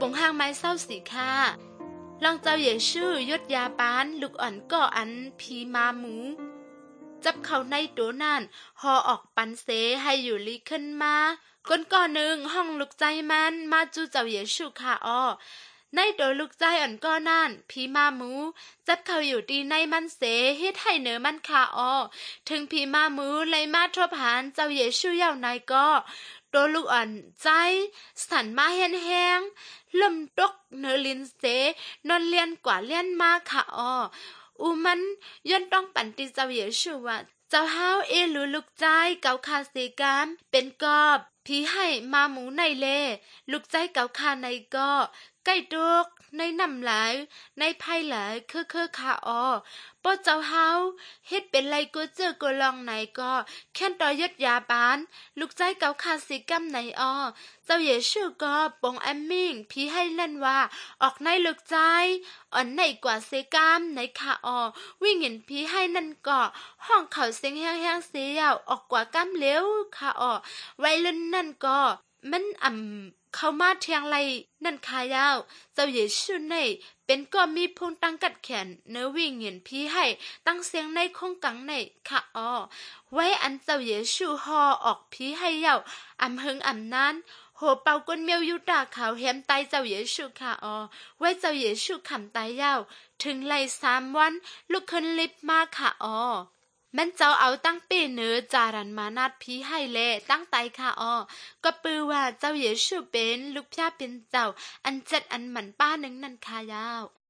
งห้างไม้เศร้าสีค่ะลองเจ้าเยซูยดยาปานลูกอ่อนก็อันพีมาหมูจับเขาในตัวนั่นหอออกปันเสให้อยู่ลีขึ้นมาก้นก่อหนึ่งห้องลูกใจมันมาจูเจ้าเยซูค่ะในตัวลูกใจอ่อนก็นั่นพีมาหมูจับเขาอยู่ดีในมันเสเฮ็ดให้เนื้อมันค่ะถึงพีมาหมูเลยมาทบหานเจ้าเยซูยาวนายก็ตัวลูกอ่อนใจสั่นมาแห้งๆลมตกเนื้อลินเสนอนเลียนกว่าเลียนมาค่ะอูมันย้อนต้องปั่นติเจ้าเยซูว่าเจ้าเฮาลูลูกใจเกาคาเสกามเป็นกอบผีให้มาหมูในเลลูกใจเกาคาในก็ใกล้ตกในน้ำหลายในไผ่หลายคือคาป้อเจ้าเฮาเฮ็ดเป็นไรก็เจอก็ลองไหนก็แค่นต่อยดยาบานลูกใจเกาคาเสกามไหนเจ้าเยซูก็ปงแอมมิงผีให้เล่นว่าออกในลูกใจอ่อนในกว่าเสกามในค่ะวิ่งเห็นผีให้นั่นก็ห้องเขาเสียงแห้งๆเสียออกกว่ากำเลี้ยวค่ะวัยรุ่นนั่นก็มันเข้ามาเทียงไรนั่นขายาวเจ้าเยซูในเป็นก็มีพุงตั้งกัดแขนเนื้อวิ่งเห็นพี่ให้ตั้งเสียงในคงกังในค่ะไว้อันเจ้าเยซูฮอออกพี่ให้ยาวหึงนั้นโหเป่าก้นเมียวยุตาขาวแหมไตเจ้าเยซูค่ะไว้เจ้าเยซูขำตายยาวถึงไล่3 วันลุกขึ้นลิบมาค่ะมันเจ้าเอาตั้งปีเนื้อจารันมานาดพีให้แลตั้งไตค่ะก็ปือว่าเจ้าเยซูเป็นลูกพระเป็นเจ้าอันเจ็ดอันหมันป้าหนึ่งนั่นค่ะยาว